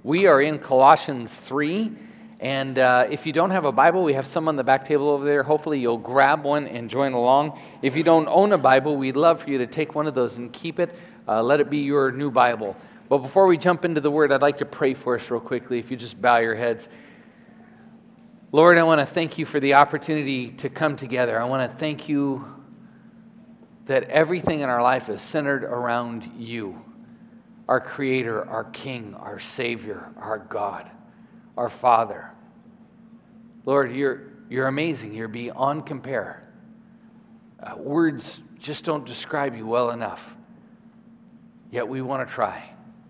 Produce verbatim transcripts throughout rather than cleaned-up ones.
We are in Colossians three, and uh, if you don't have a Bible, we have some on the back table over there. Hopefully you'll grab one and join along. If you don't own a Bible, we'd love for you to take one of those and keep it. Uh, let it be your new Bible. But before we jump into the Word, I'd like to pray for us real quickly, if you just bow your heads. Lord, I want to thank you for the opportunity to come together. I want to thank you that everything in our life is centered around you. Our Creator, our King, our Savior, our God, our Father. Lord, you're, you're amazing. You're beyond compare. Uh, words just don't describe you well enough. Yet we want to try.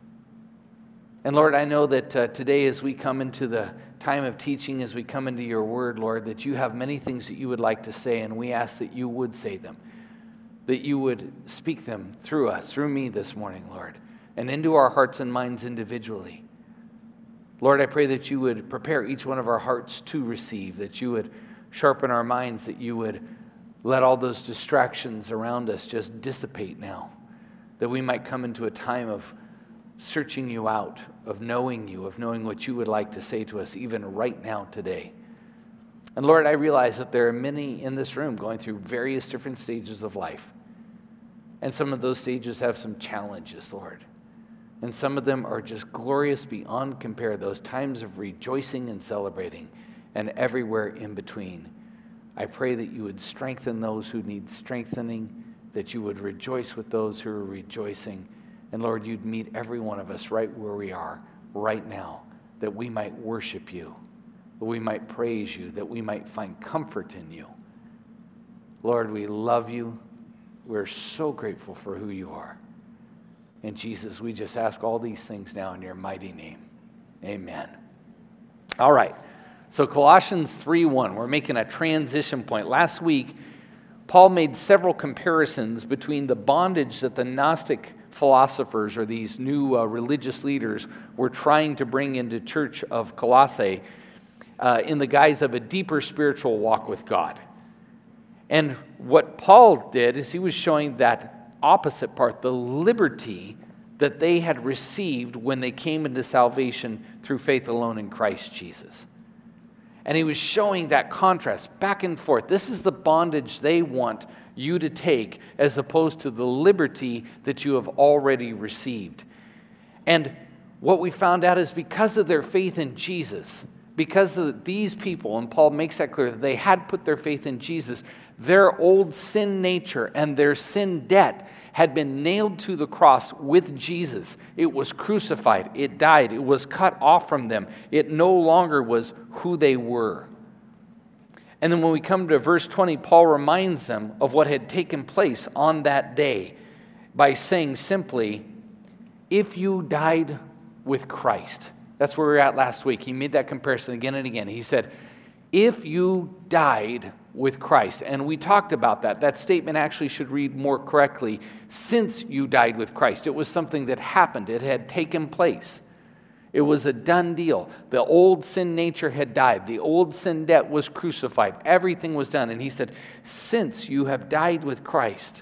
And Lord, I know that uh, today as we come into the time of teaching, as we come into your word, Lord, that you have many things that you would like to say, and we ask that you would say them, that you would speak them through us, through me this morning, Lord, and into our hearts and minds individually. Lord, I pray that you would prepare each one of our hearts to receive, that you would sharpen our minds, that you would let all those distractions around us just dissipate now, that we might come into a time of searching you out, of knowing you, of knowing what you would like to say to us even right now today. And Lord, I realize that there are many in this room going through various different stages of life. And some of those stages have some challenges, Lord. And some of them are just glorious beyond compare, those times of rejoicing and celebrating, and everywhere in between. I pray that you would strengthen those who need strengthening, that you would rejoice with those who are rejoicing. And Lord, you'd meet every one of us right where we are right now, that we might worship you, that we might praise you, that we might find comfort in you. Lord, we love you. We're so grateful for who you are. And Jesus, we just ask all these things now in your mighty name. Amen. All right. So Colossians three one, we're making a transition point. Last week, Paul made several comparisons between the bondage that the Gnostic philosophers or these new uh, religious leaders were trying to bring into church of Colossae uh, in the guise of a deeper spiritual walk with God. And what Paul did is he was showing that opposite part, the liberty that they had received when they came into salvation through faith alone in Christ Jesus. And he was showing that contrast back and forth. This is the bondage they want you to take as opposed to the liberty that you have already received. And what we found out is because of their faith in Jesus, because of these people, and Paul makes that clear, that they had put their faith in Jesus, their old sin nature and their sin debt had been nailed to the cross with Jesus. It was crucified. It died. It was cut off from them. It no longer was who they were. And then when we come to verse twenty, Paul reminds them of what had taken place on that day by saying simply, if you died with Christ. That's where we were at last week. He made that comparison again and again. He said, if you died with Christ. And we talked about that. That statement actually should read more correctly, since you died with Christ. It was something that happened. It had taken place. It was a done deal. The old sin nature had died. The old sin debt was crucified. Everything was done. And he said, since you have died with Christ.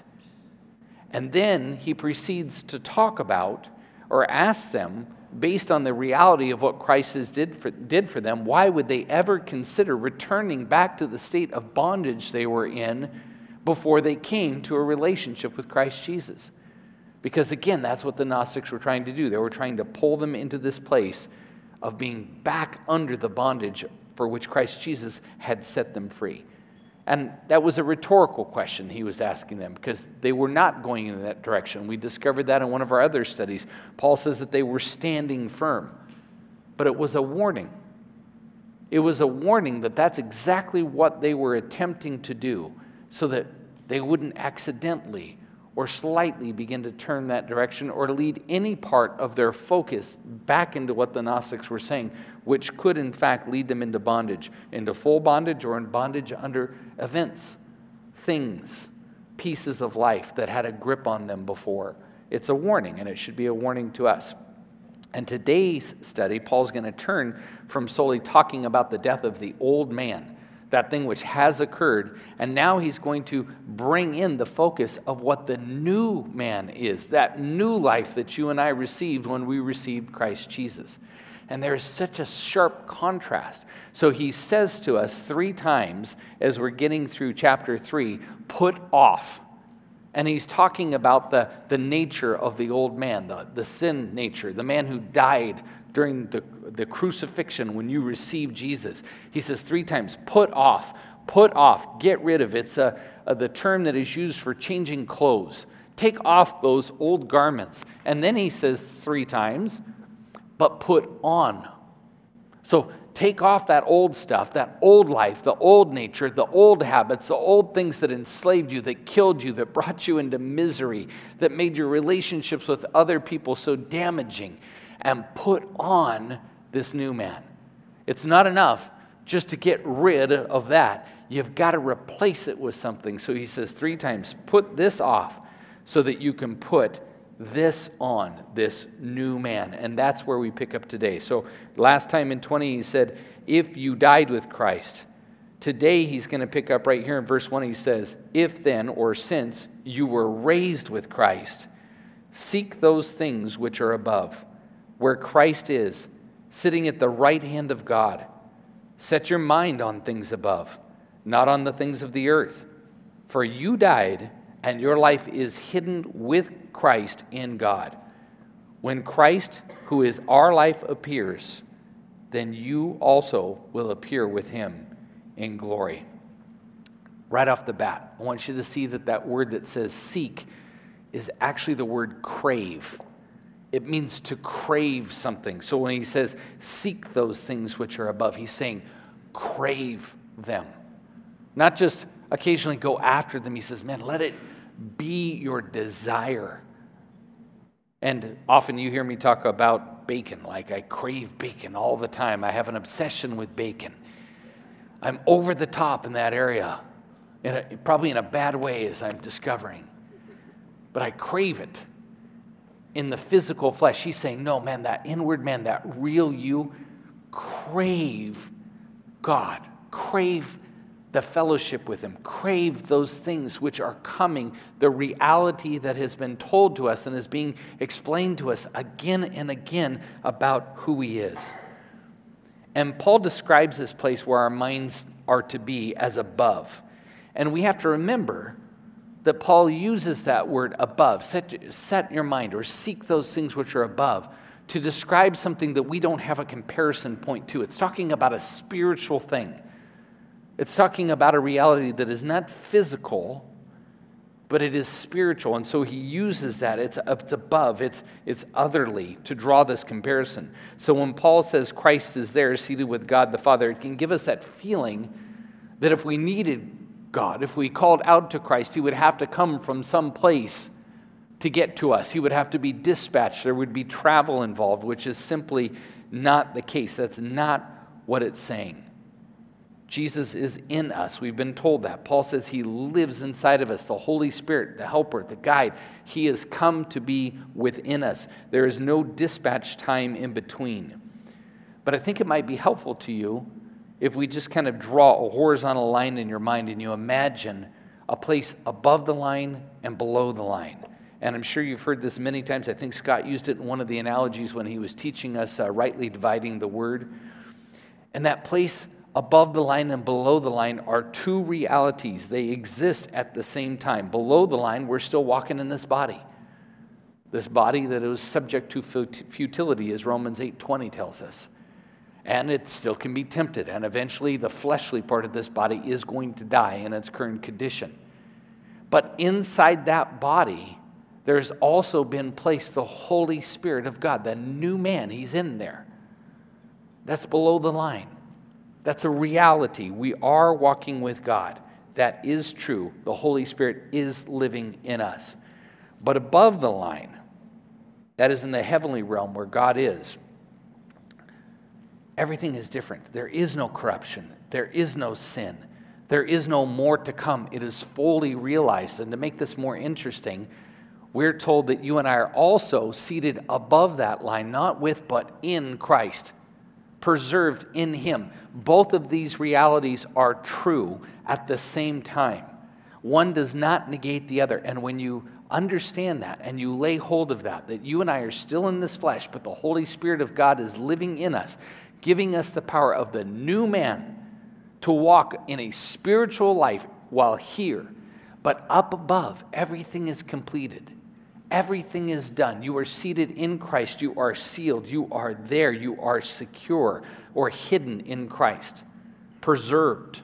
And then he proceeds to talk about or ask them, based on the reality of what Christ has did for, did for them, why would they ever consider returning back to the state of bondage they were in before they came to a relationship with Christ Jesus? Because again, that's what the Gnostics were trying to do. They were trying to pull them into this place of being back under the bondage for which Christ Jesus had set them free. And that was a rhetorical question he was asking them because they were not going in that direction. We discovered that in one of our other studies. Paul says that they were standing firm, but it was a warning. It was a warning that that's exactly what they were attempting to do so that they wouldn't accidentally or slightly begin to turn that direction or to lead any part of their focus back into what the Gnostics were saying, which could in fact lead them into bondage, into full bondage or in bondage under events, things, pieces of life that had a grip on them before. It's a warning, and it should be a warning to us. And today's study, Paul's going to turn from solely talking about the death of the old man, that thing which has occurred, and now he's going to bring in the focus of what the new man is, that new life that you and I received when we received Christ Jesus. And there's such a sharp contrast. So he says to us three times as we're getting through chapter three, put off. And he's talking about the, the nature of the old man, the, the sin nature, the man who died during the, the crucifixion when you received Jesus. He says three times, put off, put off, get rid of. It's a, a, the term that is used for changing clothes. Take off those old garments. And then he says three times, but put on. So take off that old stuff, that old life, the old nature, the old habits, the old things that enslaved you, that killed you, that brought you into misery, that made your relationships with other people so damaging, and put on this new man. It's not enough just to get rid of that. You've got to replace it with something. So he says three times, put this off so that you can put this on, this new man. And that's where we pick up today. So last time in twenty, he said, if you died with Christ. Today, he's going to pick up right here in verse one. He says, if then, or since, you were raised with Christ, seek those things which are above, where Christ is, sitting at the right hand of God. Set your mind on things above, not on the things of the earth. For you died, and your life is hidden with Christ in God. When Christ, who is our life, appears, then you also will appear with him in glory. Right off the bat, I want you to see that that word that says seek is actually the word crave. It means to crave something. So when he says, seek those things which are above, he's saying, crave them. Not just occasionally go after them. He says, man, let it be your desire. And often you hear me talk about bacon, like I crave bacon all the time. I have an obsession with bacon. I'm over the top in that area, in a, probably in a bad way as I'm discovering. But I crave it. In the physical flesh, he's saying, no, man, that inward man, that real you, crave God, crave the fellowship with him, crave those things which are coming, the reality that has been told to us and is being explained to us again and again about who he is. And Paul describes this place where our minds are to be as above. And we have to remember that Paul uses that word above, set, set your mind, or seek those things which are above, to describe something that we don't have a comparison point to. It's talking about a spiritual thing. It's talking about a reality that is not physical, but it is spiritual. And so he uses that. It's, it's above, it's, it's otherly, to draw this comparison. So when Paul says Christ is there, seated with God the Father, it can give us that feeling that if we needed God, if we called out to Christ, he would have to come from some place to get to us. He would have to be dispatched. There would be travel involved, which is simply not the case. That's not what it's saying. Jesus is in us. We've been told that. Paul says he lives inside of us, the Holy Spirit, the helper, the guide. He has come to be within us. There is no dispatch time in between. But I think it might be helpful to you if we just kind of draw a horizontal line in your mind and you imagine a place above the line and below the line. And I'm sure you've heard this many times. I think Scott used it in one of the analogies when he was teaching us uh, rightly dividing the word. And that place above the line and below the line are two realities. They exist at the same time. Below the line, we're still walking in this body. This body that is subject to futility, as Romans eight twenty tells us. And it still can be tempted. And eventually the fleshly part of this body is going to die in its current condition. But inside that body, there's also been placed the Holy Spirit of God, the new man. He's in there. That's below the line. That's a reality. We are walking with God. That is true. The Holy Spirit is living in us. But above the line, that is in the heavenly realm where God is, everything is different. There is no corruption. There is no sin. There is no more to come. It is fully realized. And to make this more interesting, we're told that you and I are also seated above that line, not with, but in Christ. preserved in him. Both of these realities are true at the same time. One does not negate the other. And when you understand that and you lay hold of that, that you and I are still in this flesh, but the Holy Spirit of God is living in us, giving us the power of the new man to walk in a spiritual life while here. But up above, everything is completed. Everything is done. You are seated in Christ. You are sealed. You are there. You are secure or hidden in Christ, preserved.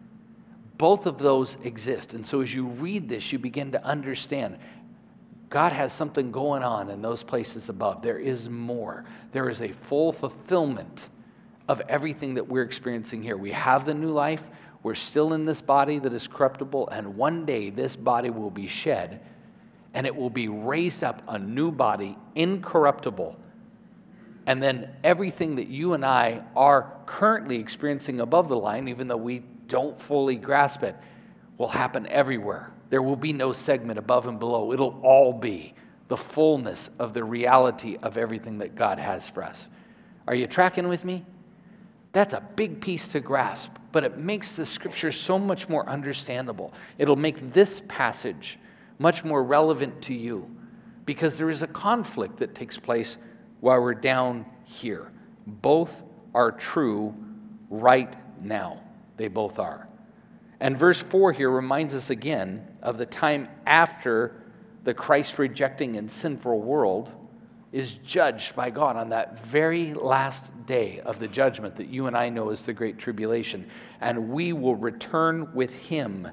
Both of those exist. And so as you read this, you begin to understand God has something going on in those places above. There is more. There is a full fulfillment of everything that we're experiencing here. We have the new life. We're still in this body that is corruptible, and one day this body will be shed, and it will be raised up a new body, incorruptible. And then everything that you and I are currently experiencing above the line, even though we don't fully grasp it, will happen everywhere. There will be no segment above and below. It'll all be the fullness of the reality of everything that God has for us. Are you tracking with me? That's a big piece to grasp, but it makes the scripture so much more understandable. It'll make this passage much more relevant to you because there is a conflict that takes place while we're down here. Both are true right now. They both are. And verse four here reminds us again of the time after the Christ-rejecting and sinful world is judged by God on that very last day of the judgment that you and I know as the Great Tribulation. And we will return with him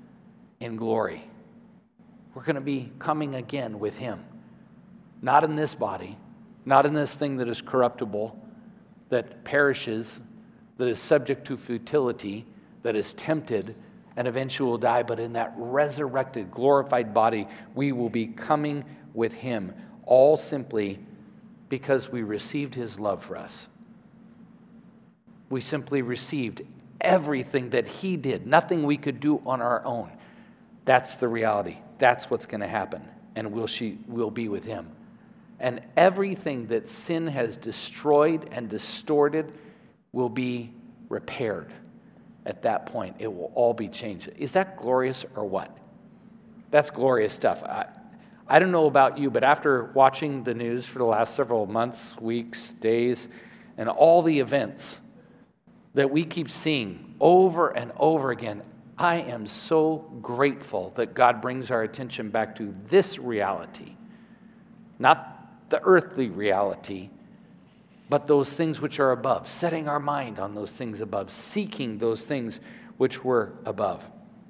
in glory. We're going to be coming again with him. Not in this body, not in this thing that is corruptible, that perishes, that is subject to futility, that is tempted, and eventually will die, but in that resurrected, glorified body, we will be coming with him. All simply because we received his love for us. We simply received everything that he did, nothing we could do on our own. That's the reality. That's what's going to happen. And we'll, she, we'll be with him. And everything that sin has destroyed and distorted will be repaired at that point. It will all be changed. Is that glorious or what? That's glorious stuff. I, I don't know about you, but after watching the news for the last several months, weeks, days, and all the events that we keep seeing over and over again, I am so grateful that God brings our attention back to this reality. Not the earthly reality, but those things which are above, setting our mind on those things above, seeking those things which were above.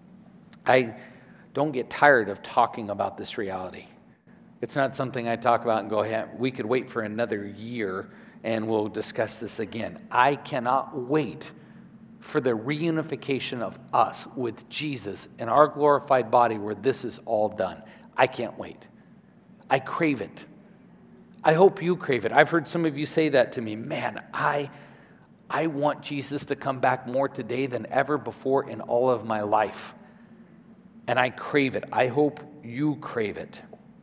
I don't get tired of talking about this reality. It's not something I talk about and go, hey, we could wait for another year and we'll discuss this again. I cannot wait for the reunification of us with Jesus in our glorified body where this is all done. I can't wait. I crave it. I hope you crave it. I've heard some of you say that to me. Man, I, I want Jesus to come back more today than ever before in all of my life. And I crave it. I hope you crave it.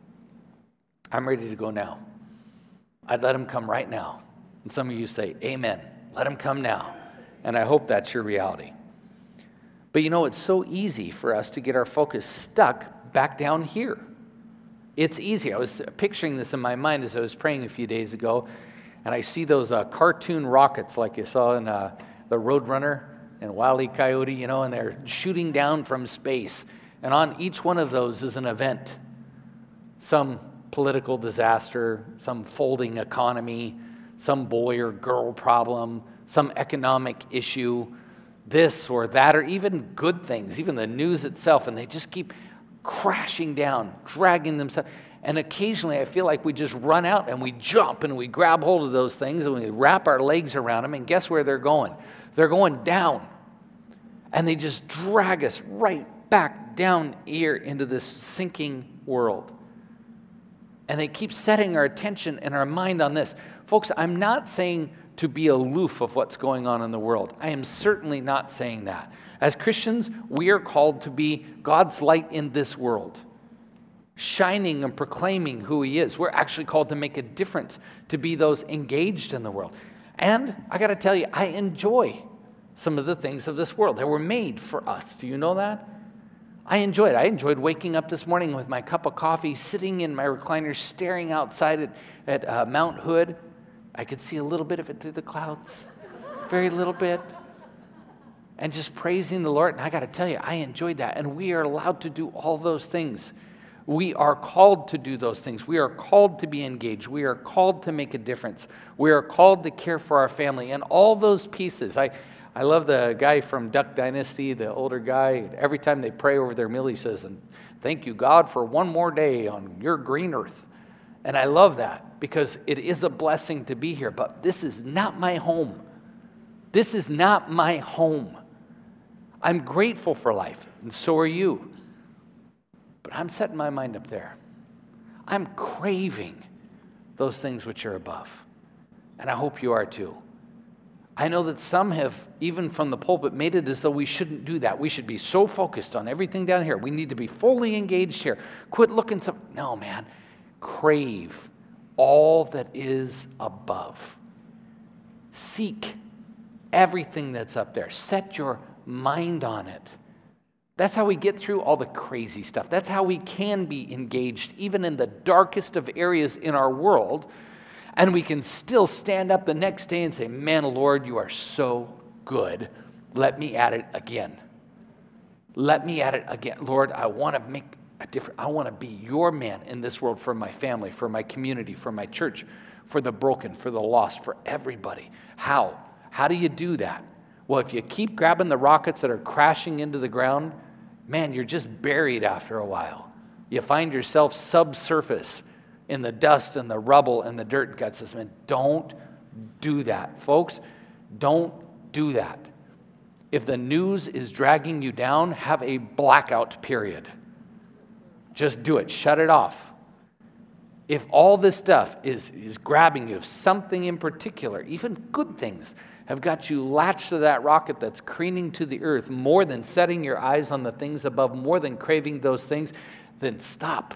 I'm ready to go now. I'd let him come right now. And some of you say, amen. Let him come now. And I hope that's your reality. But you know, it's so easy for us to get our focus stuck back down here. It's easy. I was picturing this in my mind as I was praying a few days ago, and I see those uh, cartoon rockets like you saw in uh, the Roadrunner and Wile E. Coyote, you know, and they're shooting down from space. And on each one of those is an event. Some political disaster, some folding economy, some boy or girl problem, some economic issue, this or that, or even good things, even the news itself, and they just keep crashing down, dragging themselves. And occasionally I feel like we just run out and we jump and we grab hold of those things and we wrap our legs around them, and guess where they're going? They're going down. And they just drag us right back down here into this sinking world. And they keep setting our attention and our mind on this. Folks, I'm not saying to be aloof of what's going on in the world. I am certainly not saying that. As Christians, we are called to be God's light in this world, shining and proclaiming who he is. We're actually called to make a difference, to be those engaged in the world. And I got to tell you, I enjoy some of the things of this world. They were made for us. Do you know that? I enjoyed it. I enjoyed waking up this morning with my cup of coffee, sitting in my recliner, staring outside at, at uh, Mount Hood. I could see a little bit of it through the clouds, very little bit, and just praising the Lord. And I got to tell you, I enjoyed that. And we are allowed to do all those things. We are called to do those things. We are called to be engaged. We are called to make a difference. We are called to care for our family. And all those pieces. I, I love the guy from Duck Dynasty, the older guy. Every time they pray over their meal, he says, "And thank you, God, for one more day on your green earth." And I love that because it is a blessing to be here. But this is not my home. This is not my home. I'm grateful for life, and so are you. But I'm setting my mind up there. I'm craving those things which are above. And I hope you are too. I know that some have, even from the pulpit, made it as though we shouldn't do that. We should be so focused on everything down here. We need to be fully engaged here. Quit looking so... No, man. Crave all that is above. Seek everything that's up there. Set your mind on it. That's how we get through all the crazy stuff. That's how we can be engaged even in the darkest of areas in our world. And we can still stand up the next day and say, "Man, Lord, you are so good. Let me at it again. Let me at it again. Lord, I want to make a difference. I want to be your man in this world for my family, for my community, for my church, for the broken, for the lost, for everybody." How? How do you do that? Well, if you keep grabbing the rockets that are crashing into the ground, man, you're just buried after a while. You find yourself subsurface in the dust and the rubble and the dirt. God says, man, don't do that. Folks, don't do that. If the news is dragging you down, have a blackout period. Just do it. Shut it off. If all this stuff is, is grabbing you, if something in particular, even good things, have got you latched to that rocket that's careening to the earth more than setting your eyes on the things above, more than craving those things, then stop.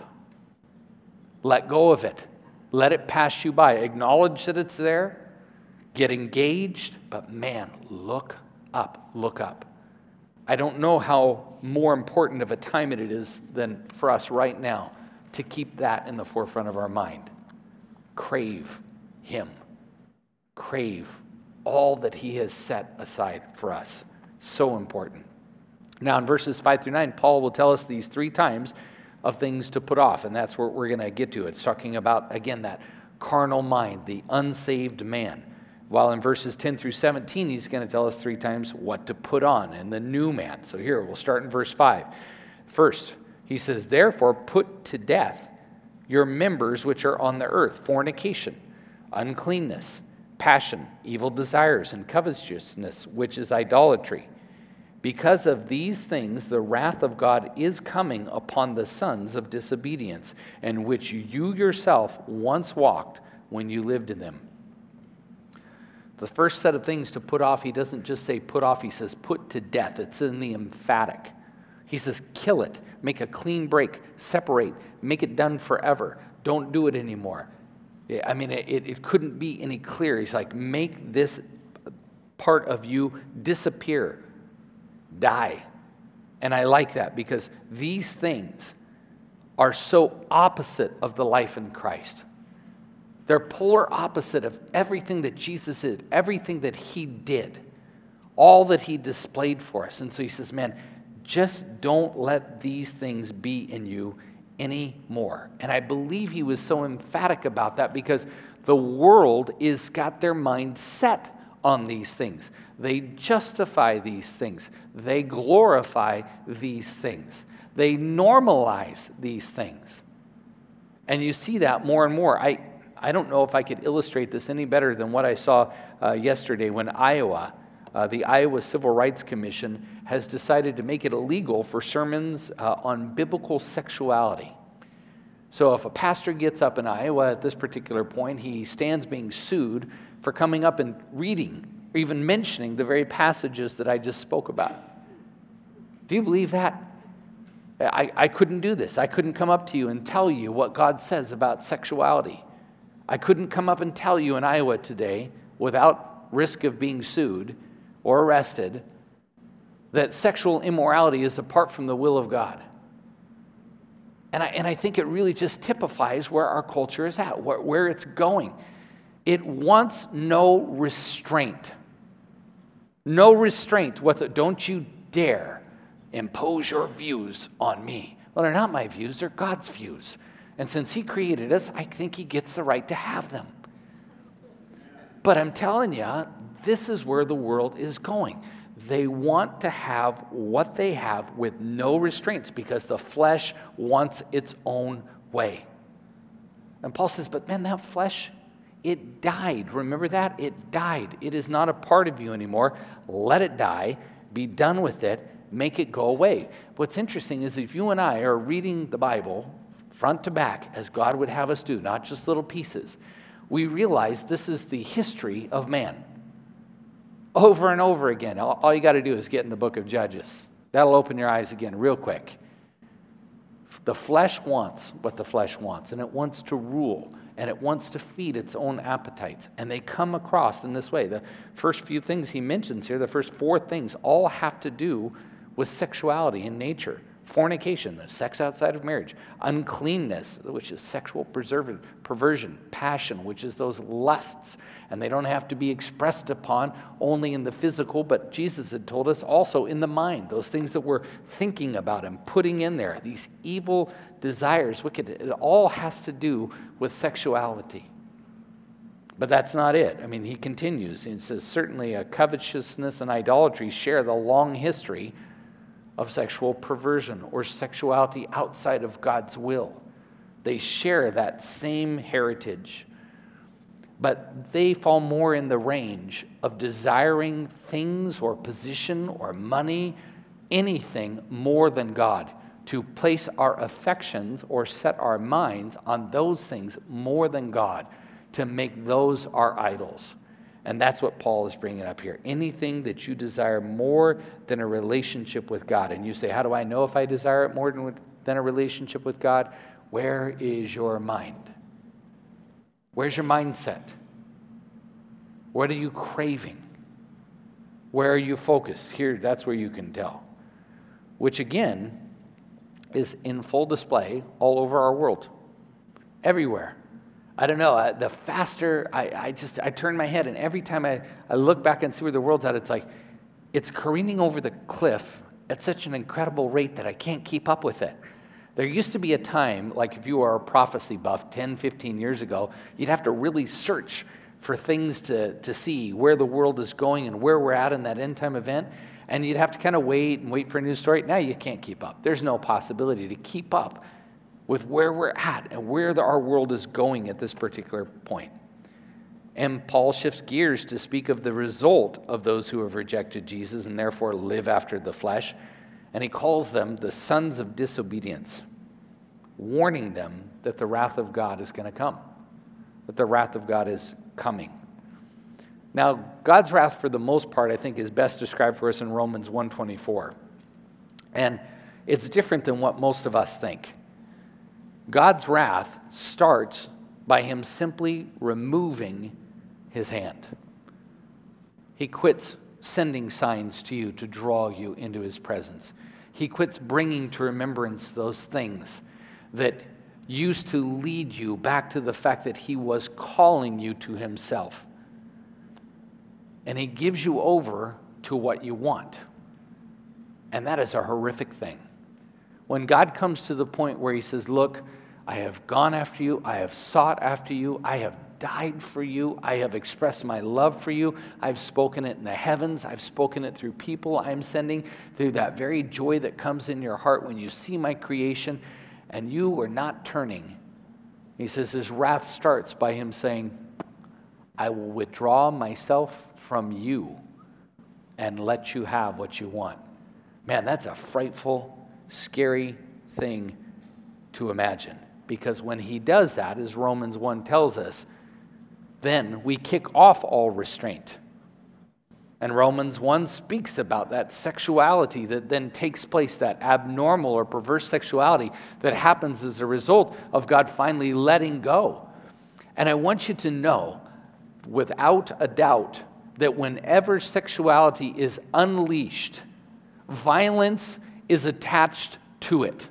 Let go of it. Let it pass you by. Acknowledge that it's there. Get engaged. But man, look up. Look up. I don't know how more important of a time it is than for us right now to keep that in the forefront of our mind. Crave Him. Crave all that He has set aside for us. So important. Now in verses five through nine, Paul will tell us these three times of things to put off, and that's what we're going to get to. It's talking about, again, that carnal mind, the unsaved man. While in verses ten through seventeen, he's going to tell us three times what to put on, and the new man. So here, we'll start in verse five. First, he says, "Therefore put to death your members which are on the earth, fornication, uncleanness, passion, evil desires, and covetousness, which is idolatry. Because of these things, the wrath of God is coming upon the sons of disobedience, in which you yourself once walked when you lived in them." The first set of things to put off, he doesn't just say put off, he says put to death. It's in the emphatic. He says kill it, make a clean break, separate, make it done forever. Don't do it anymore. I mean, it, it couldn't be any clearer. He's like, make this part of you disappear, die. And I like that because these things are so opposite of the life in Christ. They're polar opposite of everything that Jesus did, everything that He did, all that He displayed for us. And so he says, man, just don't let these things be in you anymore. And I believe he was so emphatic about that because the world is got their mind set on these things. They justify these things. They glorify these things. They normalize these things. And you see that more and more. I, I don't know if I could illustrate this any better than what I saw uh, yesterday when Iowa, uh, the Iowa Civil Rights Commission, has decided to make it illegal for sermons uh, on biblical sexuality. So if a pastor gets up in Iowa at this particular point, he stands being sued for coming up and reading or even mentioning the very passages that I just spoke about. Do you believe that? I, I couldn't do this. I couldn't come up to you and tell you what God says about sexuality. I couldn't come up and tell you in Iowa today without risk of being sued or arrested that sexual immorality is apart from the will of God. And I, and I think it really just typifies where our culture is at, where, where it's going. It wants no restraint. No restraint. What's it? Don't you dare impose your views on me. Well, they're not my views, they're God's views. And since he created us, I think he gets the right to have them. But I'm telling you, this is where the world is going. They want to have what they have with no restraints because the flesh wants its own way. And Paul says, but man, that flesh, it died. Remember that? It died. It is not a part of you anymore. Let it die. Be done with it. Make it go away. What's interesting is if you and I are reading the Bible front to back as God would have us do, not just little pieces, we realize this is the history of man. Over and over again. All, all you got to do is get in the book of Judges. That'll open your eyes again real quick. The flesh wants what the flesh wants, and it wants to rule, and it wants to feed its own appetites. And they come across in this way. The first few things he mentions here, the first four things, all have to do with sexuality in nature. Fornication, the sex outside of marriage. Uncleanness, which is sexual perversion. Passion, which is those lusts. And they don't have to be expressed upon only in the physical, but Jesus had told us also in the mind. Those things that we're thinking about and putting in there. These evil desires, wicked, it all has to do with sexuality. But that's not it. I mean, he continues. He says, certainly a covetousness and idolatry share the long history of sexual perversion or sexuality outside of God's will. They share that same heritage, but they fall more in the range of desiring things or position or money, anything more than God, to place our affections or set our minds on those things more than God, to make those our idols. And that's what Paul is bringing up here. Anything that you desire more than a relationship with God. And you say, how do I know if I desire it more than, than a relationship with God? Where is your mind? Where's your mindset? What are you craving? Where are you focused? Here, that's where you can tell. Which again is in full display all over our world. Everywhere. I don't know, uh, the faster I, I just, I turn my head and every time I, I look back and see where the world's at, it's like, it's careening over the cliff at such an incredible rate that I can't keep up with it. There used to be a time, like if you were a prophecy buff ten, fifteen years ago, you'd have to really search for things to, to see where the world is going and where we're at in that end time event. And you'd have to kind of wait and wait for a news story. Now you can't keep up. There's no possibility to keep up with where we're at and where the, our world is going at this particular point. And Paul shifts gears to speak of the result of those who have rejected Jesus and therefore live after the flesh. And he calls them the sons of disobedience, warning them that the wrath of God is going to come, that the wrath of God is coming. Now, God's wrath, for the most part, I think is best described for us in Romans one twenty-four. And it's different than what most of us think. God's wrath starts by him simply removing his hand. He quits sending signs to you to draw you into his presence. He quits bringing to remembrance those things that used to lead you back to the fact that he was calling you to himself. And he gives you over to what you want. And that is a horrific thing. When God comes to the point where he says, look, I have gone after you, I have sought after you, I have died for you, I have expressed my love for you, I've spoken it in the heavens, I've spoken it through people I'm sending, through that very joy that comes in your heart when you see my creation, and you are not turning. He says his wrath starts by him saying, I will withdraw myself from you and let you have what you want. Man, that's a frightful, scary thing to imagine. Because when he does that, as Romans one tells us, then we kick off all restraint. And Romans one speaks about that sexuality that then takes place, that abnormal or perverse sexuality that happens as a result of God finally letting go. And I want you to know, without a doubt that whenever sexuality is unleashed, violence is attached to it.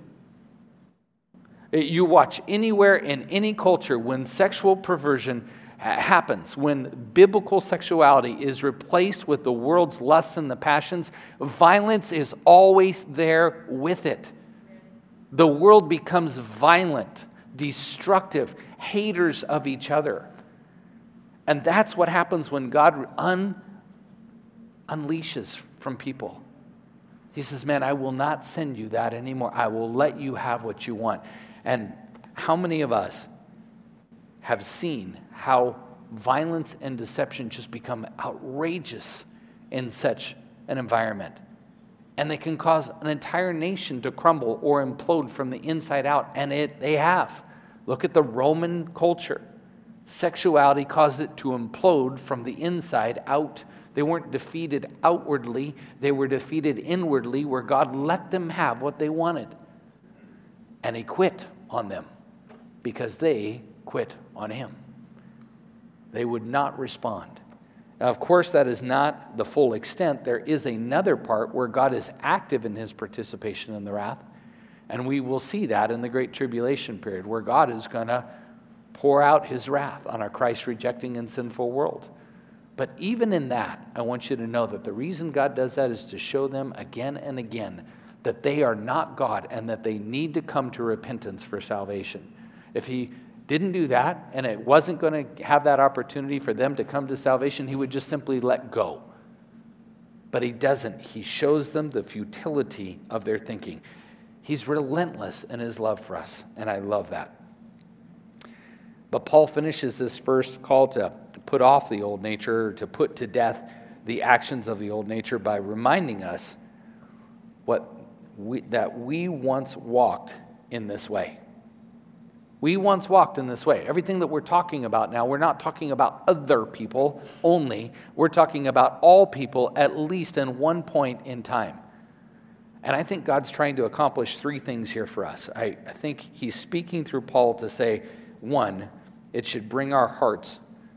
You watch anywhere in any culture when sexual perversion ha- happens, when biblical sexuality is replaced with the world's lusts and the passions, violence is always there with it. The world becomes violent, destructive, haters of each other. And that's what happens when God un- unleashes from people. He says, man, I will not send you that anymore. I will let you have what you want. And how many of us have seen how violence and deception just become outrageous in such an environment? And they can cause an entire nation to crumble or implode from the inside out. And it they have. Look at the Roman culture. Sexuality caused it to implode from the inside out. They weren't defeated outwardly. They were defeated inwardly, where God let them have what they wanted. And he quit on them because they quit on him. They would not respond. Now, of course, that is not the full extent. There is another part where God is active in his participation in the wrath. And we will see that in the Great Tribulation period, where God is going to pour out his wrath on a Christ-rejecting and sinful world. But even in that, I want you to know that the reason God does that is to show them again and again that they are not God and that they need to come to repentance for salvation. If he didn't do that and it wasn't going to have that opportunity for them to come to salvation, he would just simply let go. But he doesn't. He shows them the futility of their thinking. He's relentless in his love for us, and I love that. But Paul finishes this first call to put off the old nature, to put to death the actions of the old nature, by reminding us what we, that we once walked in this way. We once walked in this way. Everything that we're talking about now, we're not talking about other people only. We're talking about all people, at least in one point in time. And I think God's trying to accomplish three things here for us. I, I think he's speaking through Paul to say, one, it should bring our hearts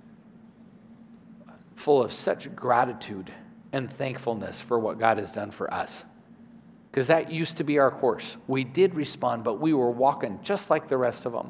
full of such gratitude and thankfulness for what God has done for us. Because that used to be our course. We did respond, but we were walking just like the rest of them.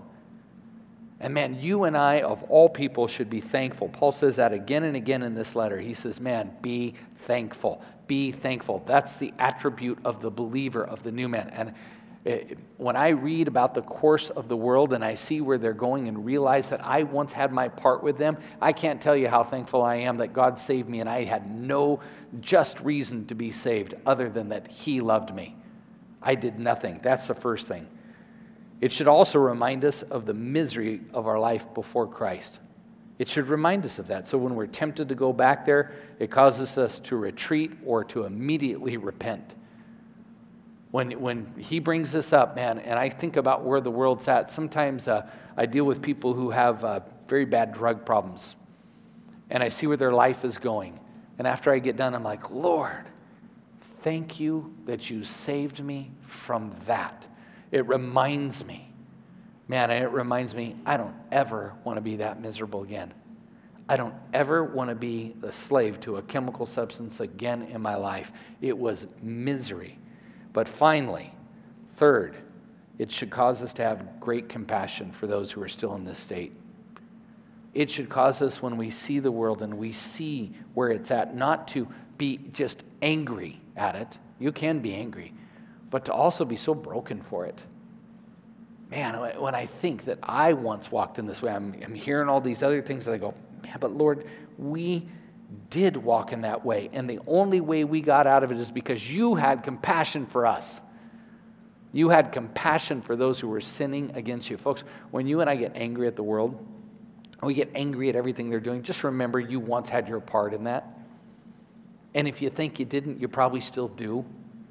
And man, you and I, of all people, should be thankful. Paul says that again and again in this letter. He says, man, be thankful. Be thankful. That's the attribute of the believer, of the new man. And it, when I read about the course of the world and I see where they're going and realize that I once had my part with them, I can't tell you how thankful I am that God saved me and I had no just reason to be saved other than that he loved me. I did nothing. That's the first thing. It should also remind us of the misery of our life before Christ. It should remind us of that. So when we're tempted to go back there, it causes us to retreat or to immediately repent. When when he brings this up, man, and I think about where the world's at, sometimes uh, I deal with people who have uh, very bad drug problems, and I see where their life is going. And after I get done, I'm like, Lord, thank you that you saved me from that. It reminds me, man, it reminds me, I don't ever want to be that miserable again. I don't ever want to be a slave to a chemical substance again in my life. It was misery. But finally, third, it should cause us to have great compassion for those who are still in this state. It should cause us, when we see the world and we see where it's at, not to be just angry at it. You can be angry, but to also be so broken for it. Man, when I think that I once walked in this way, I'm, I'm hearing all these other things that I go, man, but Lord, we did walk in that way. And the only way we got out of it is because you had compassion for us. You had compassion for those who were sinning against you. Folks, when you and I get angry at the world, we get angry at everything they're doing, just remember you once had your part in that. And if you think you didn't, you probably still do.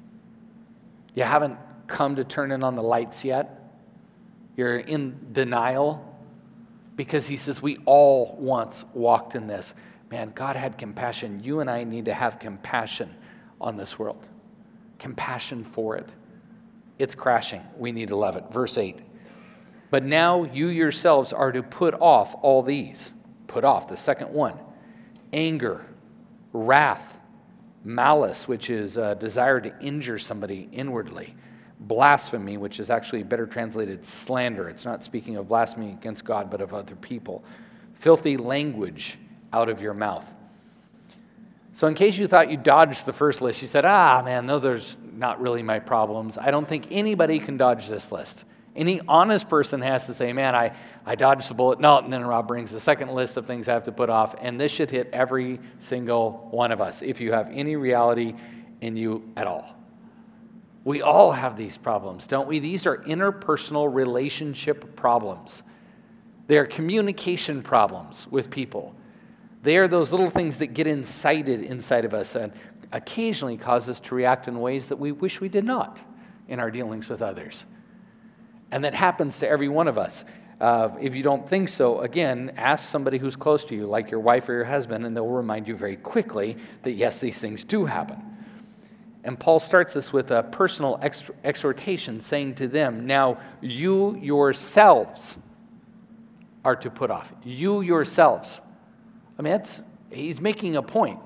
You haven't come to turning on the lights yet. You're in denial because he says we all once walked in this. Man, God had compassion. You and I need to have compassion on this world. Compassion for it. It's crashing. We need to love it. Verse eight. But now you yourselves are to put off all these. put off. The second one, anger, wrath, malice, which is a desire to injure somebody inwardly, blasphemy, which is actually better translated slander. It's not speaking of blasphemy against God, but of other people. Filthy language out of your mouth. So in case you thought you dodged the first list, you said, ah, man, those are not really my problems. I don't think anybody can dodge this list. Any honest person has to say, man, I, I dodged the bullet. No, and then Rob brings the second list of things I have to put off, and this should hit every single one of us if you have any reality in you at all. We all have these problems, don't we? These are interpersonal relationship problems. They are communication problems with people. They are those little things that get incited inside of us and occasionally cause us to react in ways that we wish we did not in our dealings with others. And that happens to every one of us. Uh, if you don't think so, again, ask somebody who's close to you, like your wife or your husband, and they'll remind you very quickly that, yes, these things do happen. And Paul starts this with a personal ex- exhortation, saying to them, now you yourselves are to put off. You yourselves. I mean, that's, he's making a point.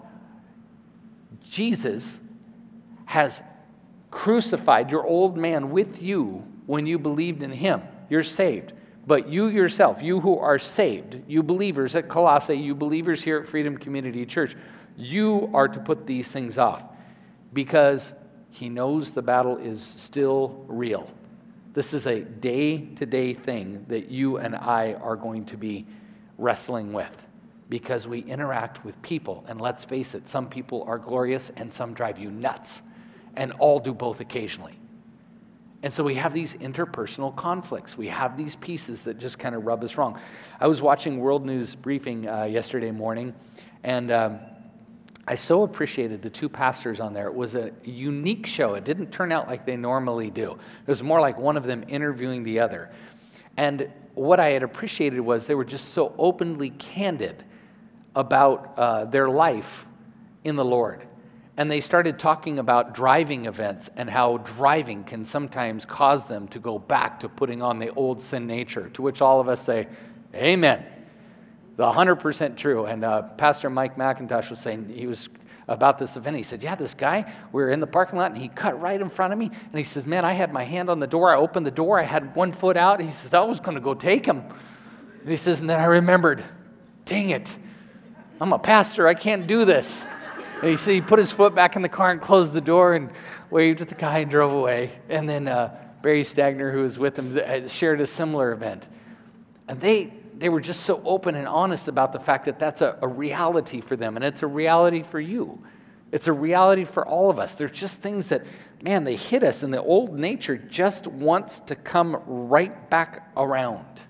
Jesus has crucified your old man with you when you believed in him. You're saved. But you yourself, you who are saved, you believers at Colossae, you believers here at Freedom Community Church, you are to put these things off because he knows the battle is still real. This is a day-to-day thing that you and I are going to be wrestling with because we interact with people. And let's face it, some people are glorious and some drive you nuts, and all do both occasionally. And so we have these interpersonal conflicts. We have these pieces that just kind of rub us wrong. I was watching World News Briefing uh, yesterday morning, and um, I so appreciated the two pastors on there. It was a unique show. It didn't turn out like they normally do. It was more like one of them interviewing the other. And what I had appreciated was they were just so openly candid about uh, their life in the Lord. And they started talking about driving events and how driving can sometimes cause them to go back to putting on the old sin nature, to which all of us say, amen. The one hundred percent true. And uh, Pastor Mike McIntosh was saying, he was about this event. He said, yeah, this guy, we were in the parking lot and he cut right in front of me. And he says, man, I had my hand on the door. I opened the door. I had one foot out. He says, I was going to go take him. And he says, and then I remembered, dang it. I'm a pastor. I can't do this. And you see, he put his foot back in the car and closed the door and waved at the guy and drove away. And then uh, Barry Stagner, who was with him, shared a similar event. And they they were just so open and honest about the fact that that's a, a reality for them, and it's a reality for you. It's a reality for all of us. There's just things that, man, they hit us, and the old nature just wants to come right back around.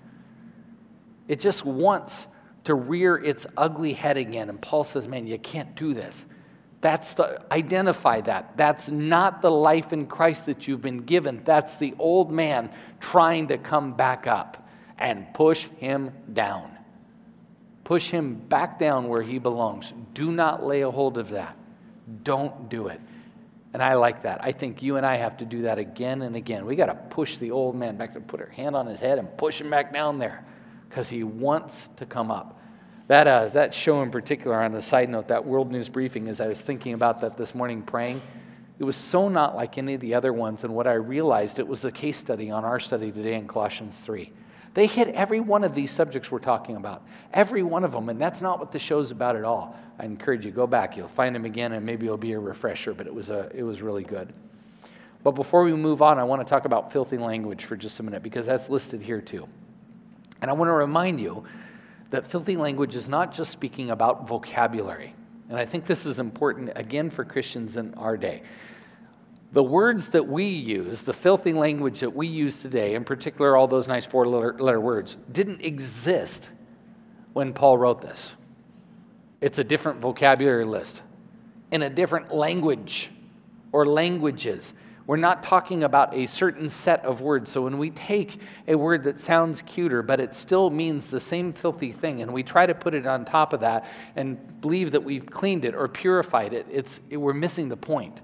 It just wants to rear its ugly head again. And Paul says, man, you can't do this. That's the, identify that. That's not the life in Christ that you've been given. That's the old man trying to come back up, and push him down. Push him back down where he belongs. Do not lay a hold of that. Don't do it. And I like that. I think you and I have to do that again and again. We got to push the old man back, to put our hand on his head and push him back down there because he wants to come up. That uh, that show in particular, on a side note, that World News Briefing, as I was thinking about that this morning praying, it was so not like any of the other ones. And what I realized, it was a case study on our study today in Colossians three. They hit every one of these subjects we're talking about. Every one of them. And that's not what the show's about at all. I encourage you, go back. You'll find them again, and maybe it'll be a refresher, but it was a, it was really good. But before we move on, I want to talk about filthy language for just a minute, because that's listed here too. And I want to remind you that filthy language is not just speaking about vocabulary. And I think this is important, again, for Christians in our day. The words that we use, the filthy language that we use today, in particular all those nice four-letter words, didn't exist when Paul wrote this. It's a different vocabulary list in a different language or languages. We're not talking about a certain set of words. So when we take a word that sounds cuter, but it still means the same filthy thing, and we try to put it on top of that and believe that we've cleaned it or purified it, it's it, we're missing the point.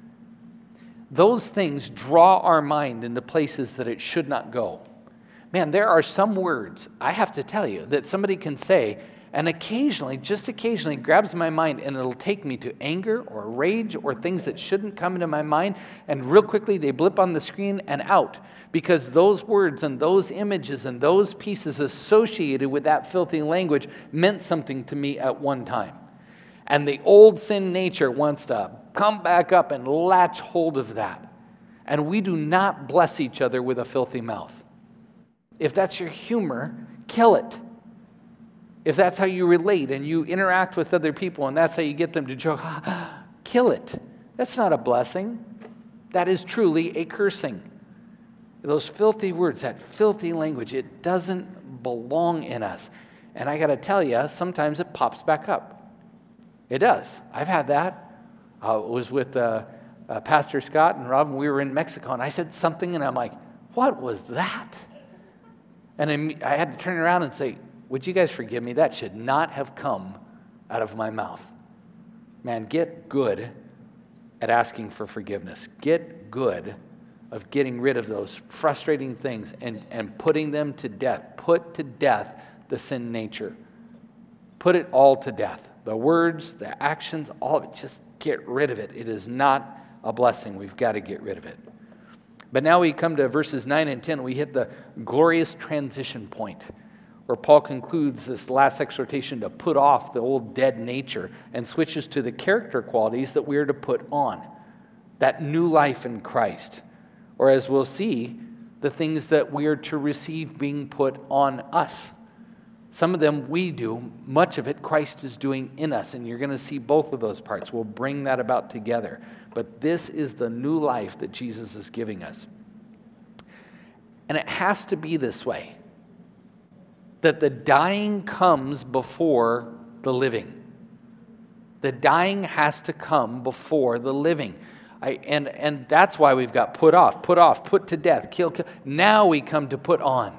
Those things draw our mind into places that it should not go. Man, there are some words, I have to tell you, that somebody can say, And occasionally, just occasionally, it grabs my mind and it'll take me to anger or rage or things that shouldn't come into my mind. And real quickly, they blip on the screen and out. Because those words and those images and those pieces associated with that filthy language meant something to me at one time. And the old sin nature wants to come back up and latch hold of that. And we do not bless each other with a filthy mouth. If that's your humor, kill it. If that's how you relate and you interact with other people and that's how you get them to joke, kill it. That's not a blessing. That is truly a cursing. Those filthy words, that filthy language, it doesn't belong in us. And I got to tell you, sometimes it pops back up. It does. I've had that. I was with uh, uh, Pastor Scott and Rob, and we were in Mexico, and I said something, and I'm like, what was that? And I had to turn around and say, would you guys forgive me? That should not have come out of my mouth. Man, get good at asking for forgiveness. Get good of getting rid of those frustrating things and, and putting them to death. Put to death the sin nature. Put it all to death. The words, the actions, all of it. Just get rid of it. It is not a blessing. We've got to get rid of it. But now we come to verses nine and ten. We hit the glorious transition point, where Paul concludes this last exhortation to put off the old dead nature and switches to the character qualities that we are to put on, that new life in Christ. Or as we'll see, the things that we are to receive being put on us. Some of them we do, much of it Christ is doing in us, and you're going to see both of those parts. We'll bring that about together. But this is the new life that Jesus is giving us. And it has to be this way, that the dying comes before the living. The dying has to come before the living. I, and, and that's why we've got put off, put off, put to death, kill, kill. Now we come to put on.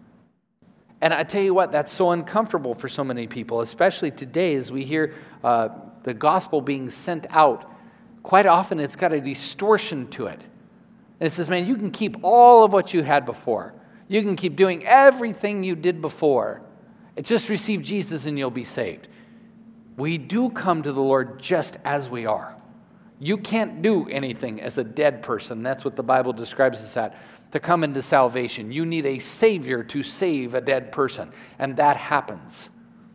And I tell you what, that's so uncomfortable for so many people, especially today as we hear uh, the gospel being sent out. Quite often it's got a distortion to it. And it says, man, you can keep all of what you had before. You can keep doing everything you did before. Just receive Jesus and you'll be saved. We do come to the Lord just as we are. You can't do anything as a dead person. That's what the Bible describes us at. To come into salvation, you need a Savior to save a dead person. And that happens.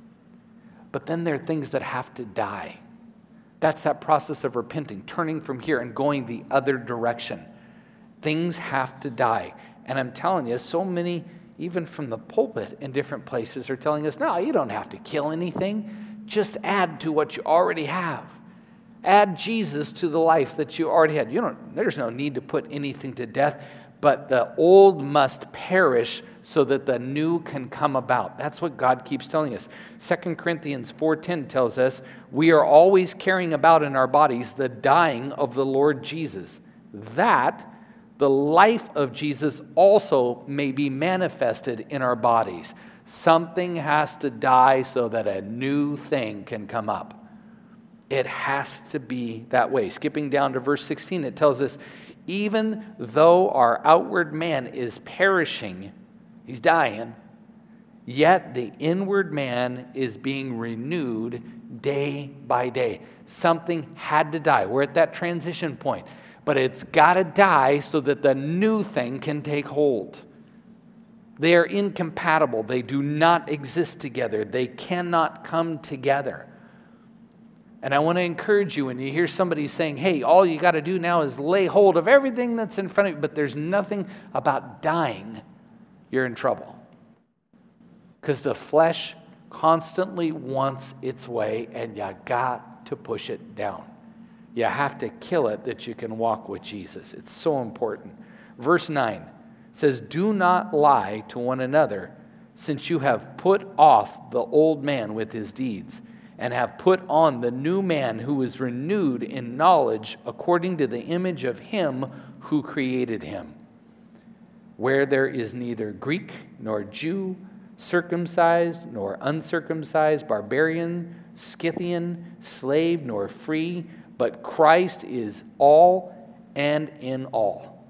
But then there are things that have to die. That's that process of repenting, turning from here and going the other direction. Things have to die. And I'm telling you, so many, even from the pulpit in different places, are telling us, no, you don't have to kill anything. Just add to what you already have. Add Jesus to the life that you already had. You don't, there's no need to put anything to death, but the old must perish so that the new can come about. That's what God keeps telling us. Second Corinthians four ten tells us, we are always carrying about in our bodies the dying of the Lord Jesus, that the life of Jesus also may be manifested in our bodies. Something has to die so that a new thing can come up. It has to be that way. Skipping down to verse sixteen, it tells us, even though our outward man is perishing, he's dying, yet the inward man is being renewed day by day. Something had to die. We're at that transition point. But it's got to die so that the new thing can take hold. They are incompatible. They do not exist together. They cannot come together. And I want to encourage you when you hear somebody saying, hey, all you got to do now is lay hold of everything that's in front of you, but there's nothing about dying, you're in trouble. Because the flesh constantly wants its way, and you got to push it down. You have to kill it that you can walk with Jesus. It's so important. Verse nine says, do not lie to one another, since you have put off the old man with his deeds, and have put on the new man who is renewed in knowledge according to the image of him who created him. Where there is neither Greek nor Jew, circumcised nor uncircumcised, barbarian, Scythian, slave nor free, but Christ is all and in all.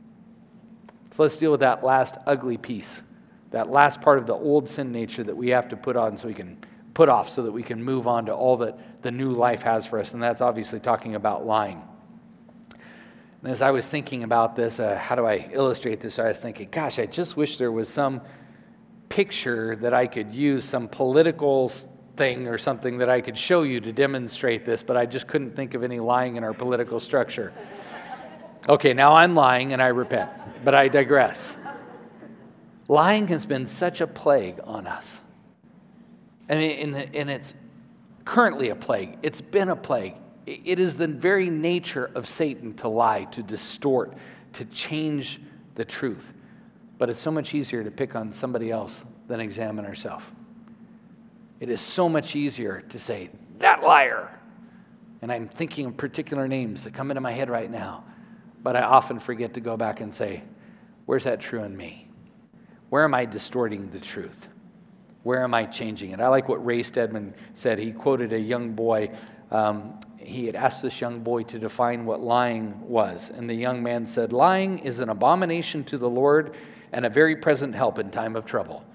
So let's deal with that last ugly piece, that last part of the old sin nature that we have to put on so we can put off so that we can move on to all that the new life has for us. And that's obviously talking about lying. And as I was thinking about this, uh, how do I illustrate this? I was thinking, gosh, I just wish there was some picture that I could use, some political thing or something that I could show you to demonstrate this, but I just couldn't think of any lying in our political structure. Okay, now I'm lying and I repent, but I digress. Lying has been such a plague on us. And, it, and it's currently a plague. It's been a plague. It is the very nature of Satan to lie, to distort, to change the truth. But it's so much easier to pick on somebody else than examine ourselves. It is so much easier to say, that liar. And I'm thinking of particular names that come into my head right now. But I often forget to go back and say, where's that true in me? Where am I distorting the truth? Where am I changing it? I like what Ray Stedman said. He quoted a young boy. Um, he had asked this young boy to define what lying was. And the young man said, lying is an abomination to the Lord and a very present help in time of trouble.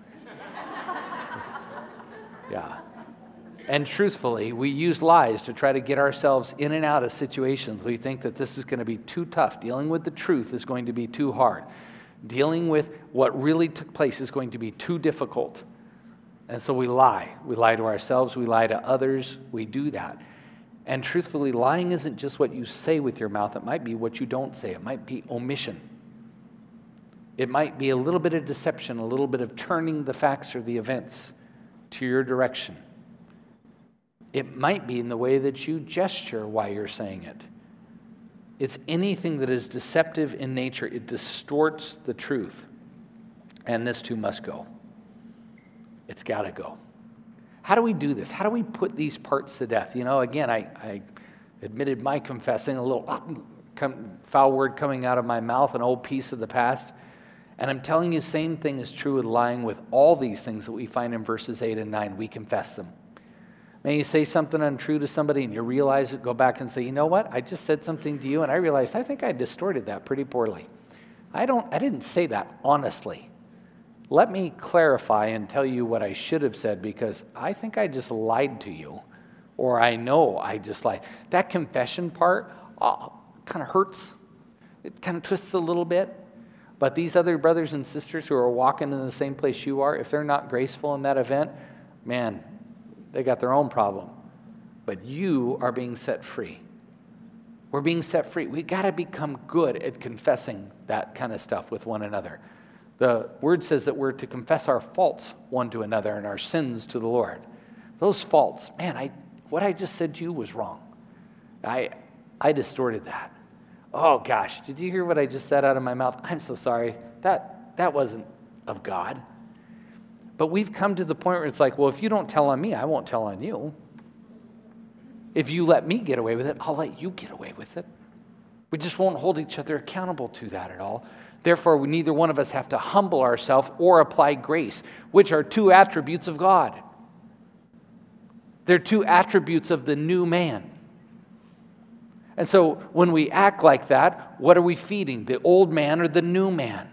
Yeah. And truthfully, we use lies to try to get ourselves in and out of situations. We think that this is going to be too tough. Dealing with the truth is going to be too hard. Dealing with what really took place is going to be too difficult. And so we lie. We lie to ourselves. We lie to others. We do that. And truthfully, lying isn't just what you say with your mouth. It might be what you don't say. It might be omission. It might be a little bit of deception, a little bit of turning the facts or the events to your direction. It might be in the way that you gesture while you're saying it. It's anything that is deceptive in nature. It distorts the truth. And this too must go. It's got to go. How do we do this? How do we put these parts to death? You know, again, I, I admitted my confessing, a little foul word coming out of my mouth, an old piece of the past. And I'm telling you, same thing is true with lying with all these things that we find in verses eight and nine. We confess them. May you say something untrue to somebody and you realize it, go back and say, you know what? I just said something to you and I realized I think I distorted that pretty poorly. I don't, I didn't say that honestly. Let me clarify and tell you what I should have said because I think I just lied to you, or I know I just lied. That confession part oh, kind of hurts. It kind of twists a little bit. But these other brothers and sisters who are walking in the same place you are, if they're not graceful in that event, man, they got their own problem. But you are being set free. We're being set free. We got to become good at confessing that kind of stuff with one another. The word says that we're to confess our faults one to another and our sins to the Lord. Those faults, man, I what I just said to you was wrong. I I distorted that. Oh gosh, did you hear what I just said out of my mouth? I'm so sorry. That that wasn't of God. But we've come to the point where it's like, well, if you don't tell on me, I won't tell on you. If you let me get away with it, I'll let you get away with it. We just won't hold each other accountable to that at all. Therefore, we, neither one of us have to humble ourselves or apply grace, which are two attributes of God. They're two attributes of the new man. And so when we act like that, what are we feeding? The old man or the new man?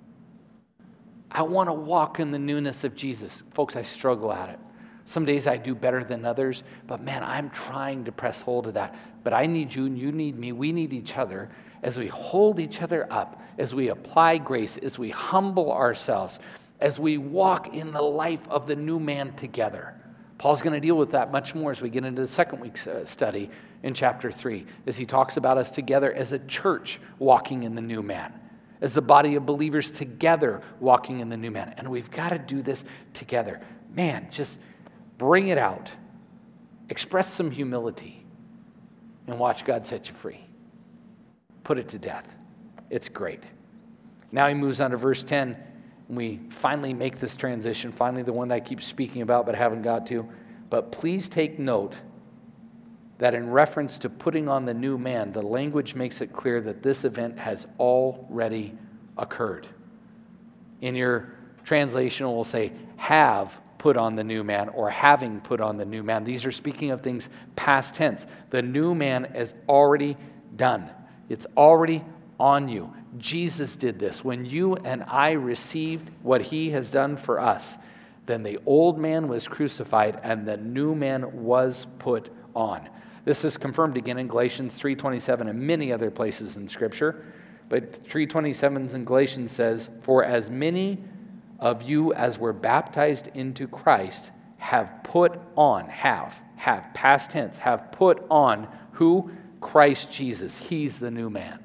I want to walk in the newness of Jesus. Folks, I struggle at it. Some days I do better than others, but man, I'm trying to press hold of that. But I need you and you need me. We need each other as we hold each other up, as we apply grace, as we humble ourselves, as we walk in the life of the new man together. Paul's going to deal with that much more as we get into the second week's uh, study in chapter three, as he talks about us together as a church walking in the new man, as the body of believers together walking in the new man. And we've got to do this together. Man, just bring it out. Express some humility and watch God set you free. Put it to death. It's great. Now he moves on to verse ten. And we finally make this transition, finally the one that I keep speaking about but haven't got to. But please take note that in reference to putting on the new man, the language makes it clear that this event has already occurred. In your translation, it will say, have put on the new man, or having put on the new man. These are speaking of things past tense. The new man is already done. It's already on you. Jesus did this. When you and I received what he has done for us, Then the old man was crucified and the new man was put on. This is confirmed again in Galatians three twenty-seven and many other places in Scripture. But three twenty-seven in Galatians says, "For as many of you as were baptized into Christ have put on," have, have, past tense, have put on who? Christ Jesus. He's the new man.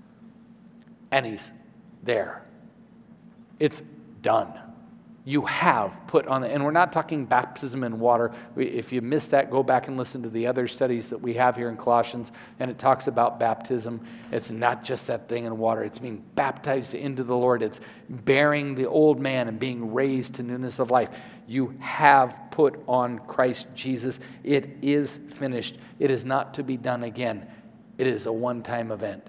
And he's there. It's done. You have put on, and we're not talking baptism in water. If you missed that, go back and listen to the other studies that we have here in Colossians, and it talks about baptism. It's not just that thing in water. It's being baptized into the Lord. It's bearing the old man and being raised to newness of life. You have put on Christ Jesus. It is finished. It is not to be done again. It is a one-time event.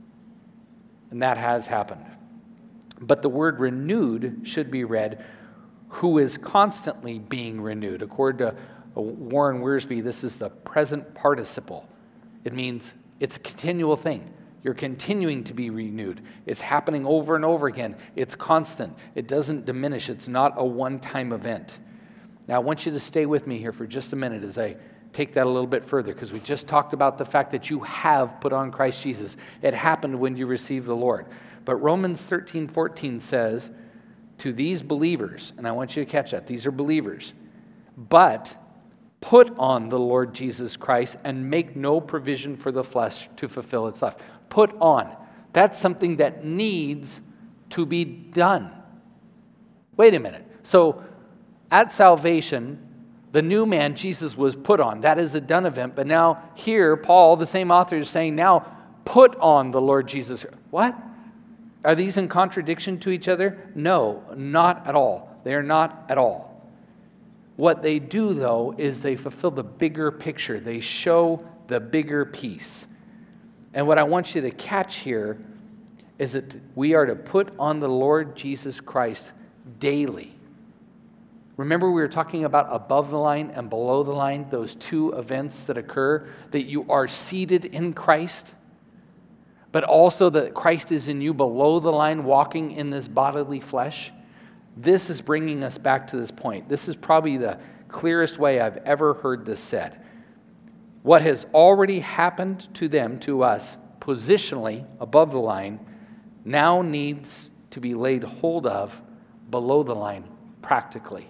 And that has happened. But the word renewed should be read, who is constantly being renewed. According to Warren Wiersbe, this is the present participle. It means it's a continual thing. You're continuing to be renewed. It's happening over and over again. It's constant. It doesn't diminish. It's not a one-time event. Now, I want you to stay with me here for just a minute as I take that a little bit further, because we just talked about the fact that you have put on Christ Jesus. It happened when you received the Lord. But Romans thirteen fourteen says, to these believers, and I want you to catch that, these are believers, but put on the Lord Jesus Christ and make no provision for the flesh to fulfill its lust. Put on. That's something that needs to be done. Wait a minute. So at salvation, the new man, Jesus, was put on. That is a done event. But now here, Paul, the same author, is saying, now put on the Lord Jesus. What? Are these in contradiction to each other? No, not at all. They are not at all. What they do, though, is they fulfill the bigger picture. They show the bigger piece. And what I want you to catch here is that we are to put on the Lord Jesus Christ daily. Remember, we were talking about above the line and below the line, those two events that occur, that you are seated in Christ, but also that Christ is in you below the line, walking in this bodily flesh. This is bringing us back to this point. This is probably the clearest way I've ever heard this said. What has already happened to them, to us, positionally above the line, now needs to be laid hold of below the line, practically.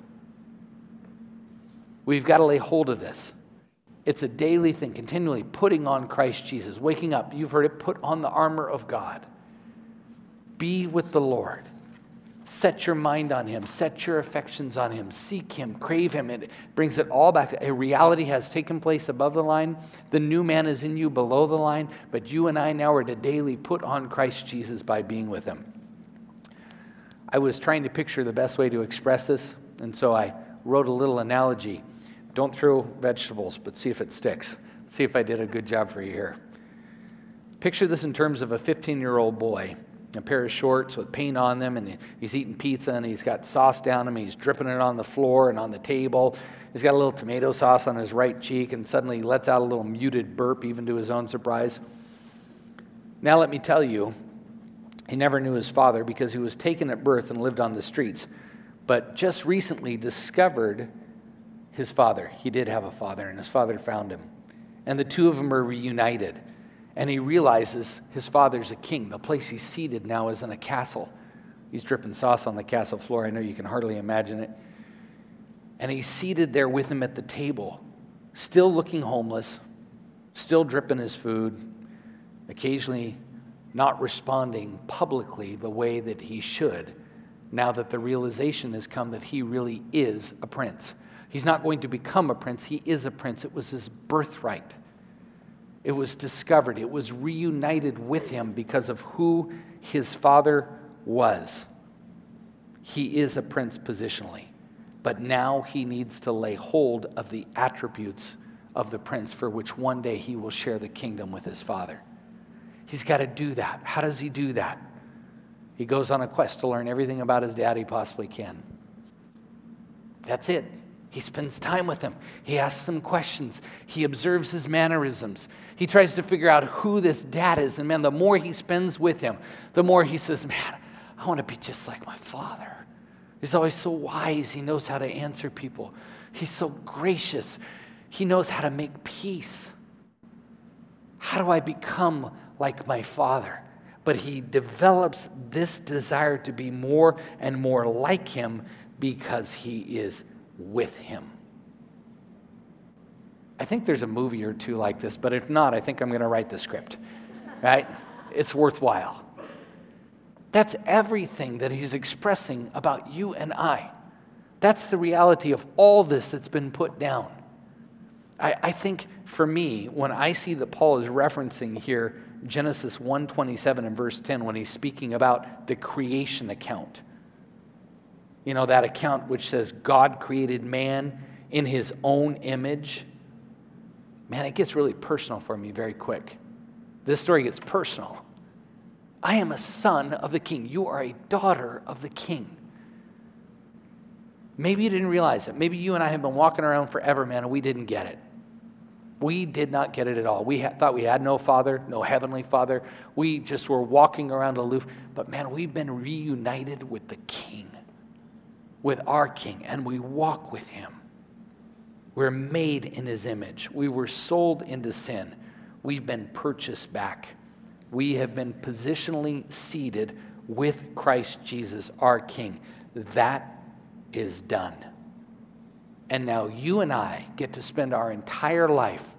We've got to lay hold of this. It's a daily thing, continually putting on Christ Jesus. Waking up, you've heard it, put on the armor of God. Be with the Lord. Set your mind on Him. Set your affections on Him. Seek Him. Crave Him. It brings it all back. A reality has taken place above the line. The new man is in you below the line. But you and I now are to daily put on Christ Jesus by being with Him. I was trying to picture the best way to express this, and so I wrote a little analogy. Don't throw vegetables, but see if it sticks. See if I did a good job for you here. Picture this in terms of a fifteen-year-old boy, a pair of shorts with paint on them, and he's eating pizza, and he's got sauce down him, and he's dripping it on the floor and on the table. He's got a little tomato sauce on his right cheek, and suddenly he lets out a little muted burp, even to his own surprise. Now let me tell you, he never knew his father because he was taken at birth and lived on the streets, but just recently discovered his father. He did have a father, and his father found him. And the two of them are reunited. And he realizes his father's a king. The place he's seated now is in a castle. He's dripping sauce on the castle floor. I know you can hardly imagine it. And he's seated there with him at the table, still looking homeless, still dripping his food, occasionally not responding publicly the way that he should, now that the realization has come that he really is a prince. He's not going to become a prince. He is a prince. It was his birthright. It was discovered. It was reunited with him because of who his father was. He is a prince positionally. But now he needs to lay hold of the attributes of the prince for which one day he will share the kingdom with his father. He's got to do that. How does he do that? He goes on a quest to learn everything about his dad he possibly can. That's it. He spends time with him. He asks him questions. He observes his mannerisms. He tries to figure out who this dad is. And man, the more he spends with him, the more he says, man, I want to be just like my father. He's always so wise. He knows how to answer people. He's so gracious. He knows how to make peace. How do I become like my Father? But he develops this desire to be more and more like him because he is with him. I think there's a movie or two like this, but if not, I think I'm going to write the script, right? It's worthwhile. That's everything that he's expressing about you and I. That's the reality of all this that's been put down. I, I think for me, when I see that Paul is referencing here Genesis one twenty-seven and verse ten, when he's speaking about the creation account, you know, that account which says God created man in his own image, man, it gets really personal for me very quick. This story gets personal. I am a son of the king. You are a daughter of the king. Maybe you didn't realize it. Maybe you and I have been walking around forever, man, and we didn't get it. We did not get it at all. We ha- thought we had no father, no heavenly father. We just were walking around aloof. But man, we've been reunited with the king, with our king, and we walk with him. We're made in his image. We were sold into sin. We've been purchased back. We have been positionally seated with Christ Jesus, our king. That is done. And now you and I get to spend our entire life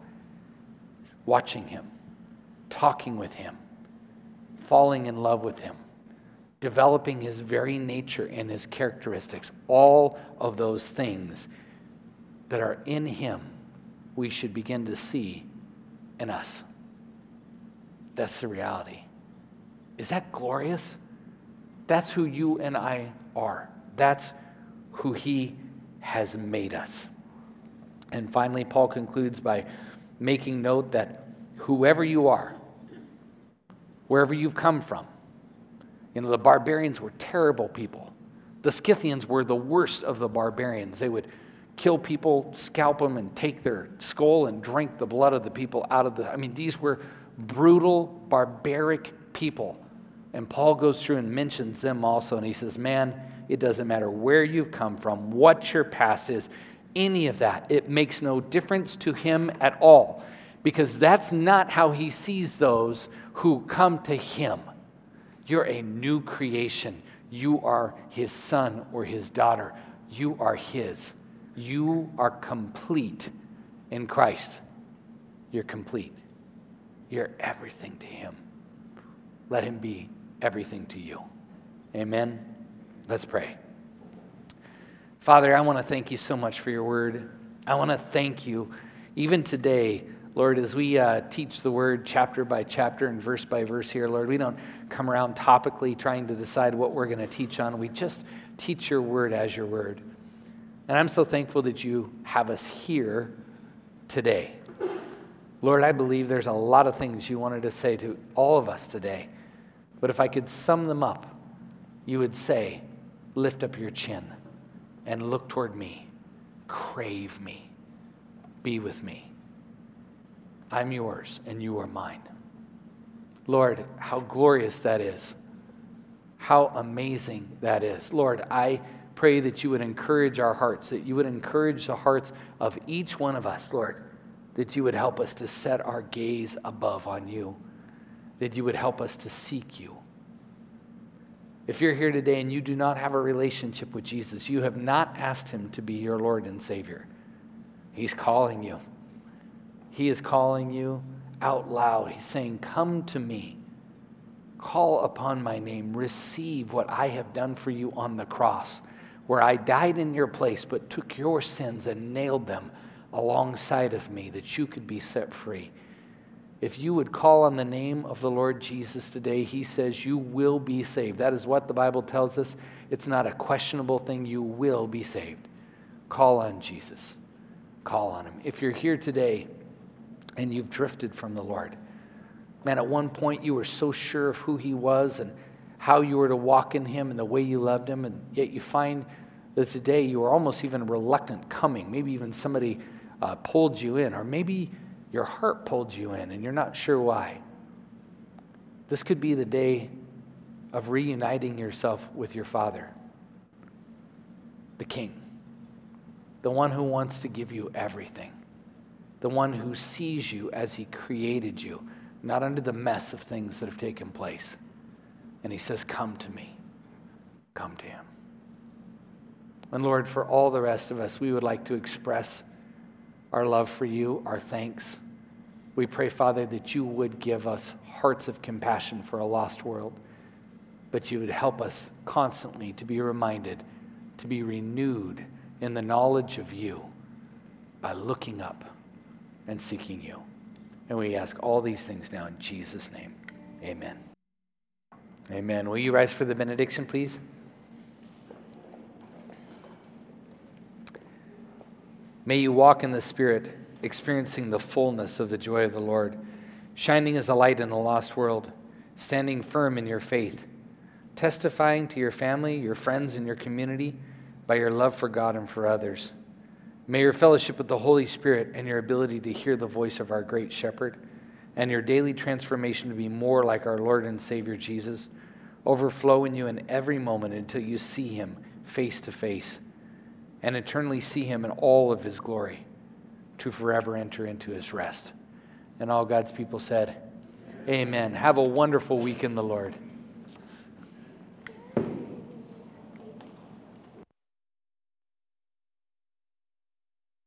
watching him, talking with him, falling in love with him, developing his very nature and his characteristics. All of those things that are in him, we should begin to see in us. That's the reality. Is that glorious? That's who you and I are. That's who he has made us. And finally, Paul concludes by making note that whoever you are, wherever you've come from, you know, the barbarians were terrible people. The Scythians were the worst of the barbarians. They would kill people, scalp them, and take their skull and drink the blood of the people out of the... I mean, these were brutal, barbaric people. And Paul goes through and mentions them also, and he says, man, it doesn't matter where you've come from, what your past is, any of that. It makes no difference to him at all, because that's not how he sees those who come to him. You're a new creation. You are his son or his daughter. You are his. You are complete in Christ. You're complete. You're everything to him. Let him be everything to you. Amen. Let's pray. Father, I want to thank you so much for your word. I want to thank you even today, Lord, as we uh, teach the word chapter by chapter and verse by verse here, Lord, we don't come around topically trying to decide what we're going to teach on. We just teach your word as your word. And I'm so thankful that you have us here today. Lord, I believe there's a lot of things you wanted to say to all of us today. But if I could sum them up, you would say, lift up your chin and look toward me. Crave me. Be with me. I'm yours and you are mine. Lord, how glorious that is. How amazing that is. Lord, I pray that you would encourage our hearts, that you would encourage the hearts of each one of us, Lord, that you would help us to set our gaze above on you, that you would help us to seek you. If you're here today and you do not have a relationship with Jesus, you have not asked him to be your Lord and Savior. He's calling you. He is calling you out loud. He's saying, come to me. Call upon my name. Receive what I have done for you on the cross, where I died in your place but took your sins and nailed them alongside of me that you could be set free. If you would call on the name of the Lord Jesus today, he says you will be saved. That is what the Bible tells us. It's not a questionable thing. You will be saved. Call on Jesus. Call on him. If you're here today and you've drifted from the Lord, man, at one point you were so sure of who he was and how you were to walk in him and the way you loved him, and yet you find that today you are almost even reluctant coming. Maybe even somebody uh, pulled you in, or maybe your heart pulled you in and you're not sure why. This could be the day of reuniting yourself with your Father. the King, the one who wants to give you everything, the one who sees you as he created you, not under the mess of things that have taken place. And he says, come to me. Come to him. And Lord, for all the rest of us, we would like to express our love for you, our thanks. We pray, Father, that you would give us hearts of compassion for a lost world, but you would help us constantly to be reminded, to be renewed in the knowledge of you by looking up and seeking you. And we ask all these things now in Jesus' name. Amen. Amen. Will you rise for the benediction, please? May you walk in the Spirit, experiencing the fullness of the joy of the Lord, shining as a light in a lost world, standing firm in your faith, testifying to your family, your friends, and your community by your love for God and for others. May your fellowship with the Holy Spirit and your ability to hear the voice of our great shepherd and your daily transformation to be more like our Lord and Savior Jesus overflow in you in every moment until you see him face to face and eternally see him in all of his glory to forever enter into his rest. And all God's people said, amen. Have a wonderful week in the Lord.